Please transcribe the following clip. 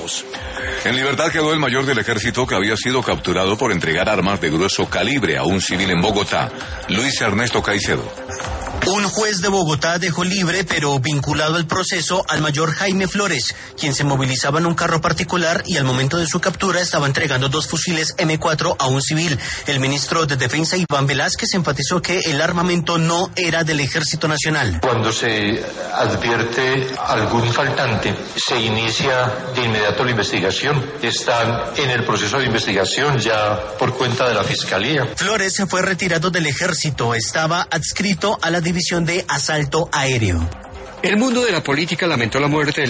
En libertad quedó el mayor del ejército que había sido capturado por entregar armas de grueso calibre a un civil en Bogotá, Luis Ernesto Caicedo. Un juez de Bogotá dejó libre, pero vinculado al proceso, al mayor Jaime Flores, quien se movilizaba en un carro particular y al momento de su captura estaba entregando 2 fusiles M4 a un civil. El ministro de Defensa, Iván Velázquez, enfatizó que el armamento no era del Ejército Nacional. Cuando se advierte algún faltante, se inicia de inmediato la investigación. Están en el proceso de investigación ya por cuenta de la Fiscalía. Flores se fue retirado del Ejército, estaba adscrito a la División de Asalto Aéreo. El mundo de la política lamentó la muerte del